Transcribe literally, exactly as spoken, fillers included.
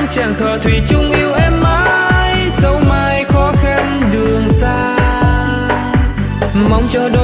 chàng khờ thủy chung yêu em mãi dẫu mai khó khăn đường xa, mong cho